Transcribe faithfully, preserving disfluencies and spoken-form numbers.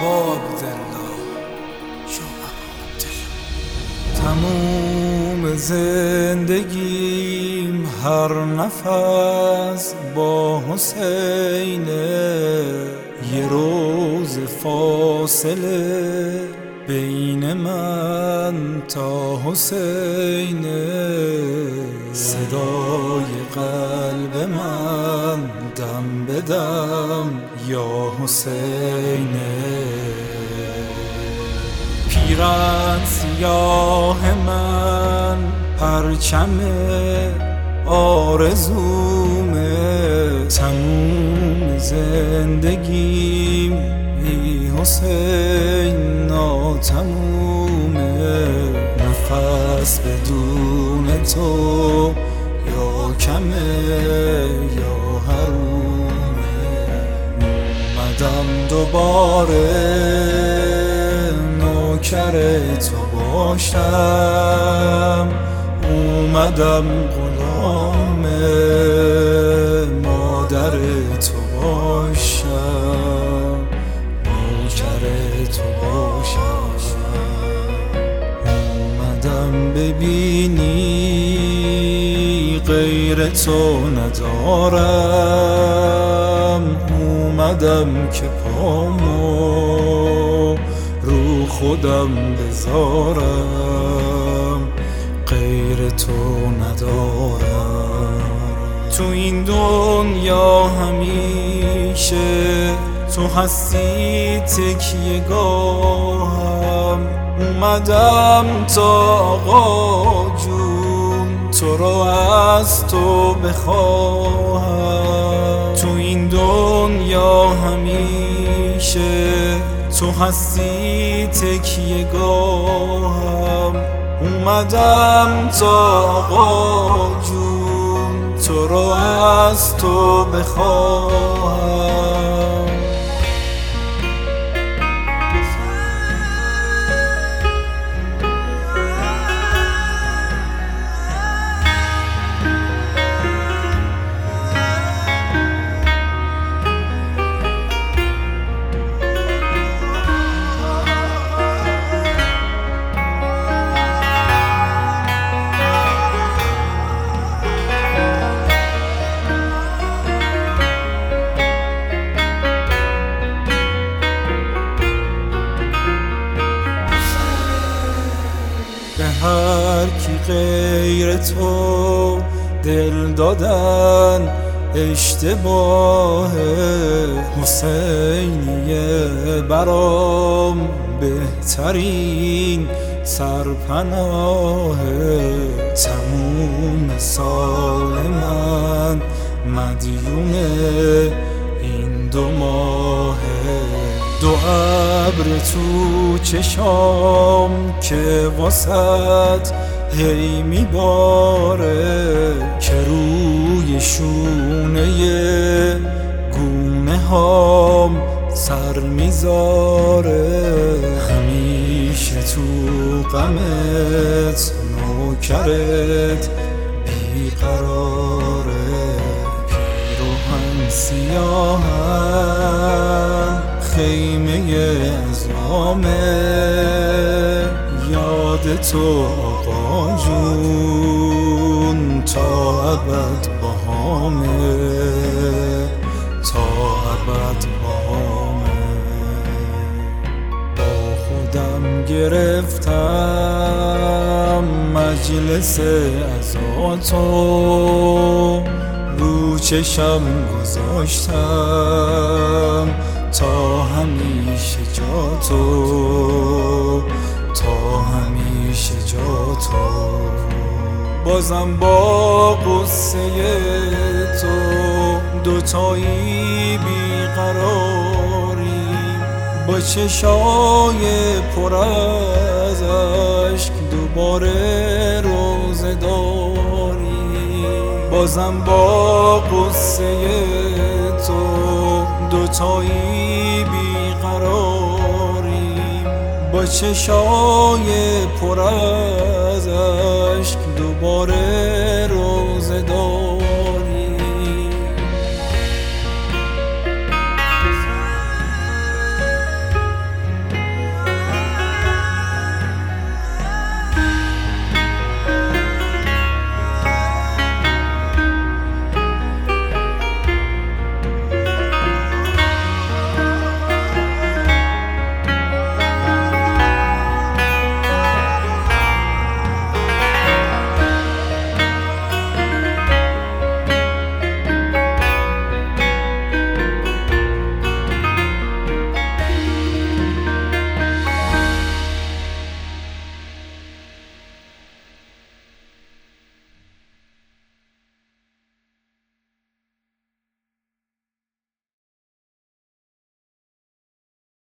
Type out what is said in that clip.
با عبدالله یا عبدالله. تموم زندگیم هر نفس با حسینه، یه روز فاصله بین من تا حسینه. صدای قلب من دم به دم یا حسینه. پیرن سیاه من پرچم آرزومه، تموم زندگیم ای حسین ناتمومه. نفس بدون تو یا کمه یا حرومه. اومدم دوباره نوکر تو باشم، اومدم غلام مادر تو باشم، نوکر تو باشم. اومدم ببینی غیر تو ندارم، اومدم که پامو رو خودم بذارم، غیر تو ندارم. تو این دنیا همیشه تو هستی تکیه گاهم، اومدم تا آقا جون تو رو از تو بخواهم. تو این دنیا همیشه تو هستی تکیه گاهم، اومدم تا آقا جون تو رو از تو بخواهم. به هر کی غیر تو دل دادن اشتباهه، حسینیه برام بهترین سرپناهه. تموم سال من مدیونه این دو ماهه، دو ابر تو چشام که واسط هی میباره، که روی شونه گونه هام سر میذاره. همیشه تو غمت نوکرت بیقراره، پیراهن سیاهم خیمه ازلامه، یاد تو آقا جون تا ابد باهامه، تا ابد باهامه. با خودم گرفتم مجلس عزاتو، رو چشم گذاشتم تا همیشه جا تو، تا همیشه جا تو. بازم با قصه تو دوتایی بیقراریم، با چشای پر از اشک دوباره روزه داریم. بازم با قصه تو دوتایی بیقراریم، با چشای پر از اشک دوباره روزه داریم.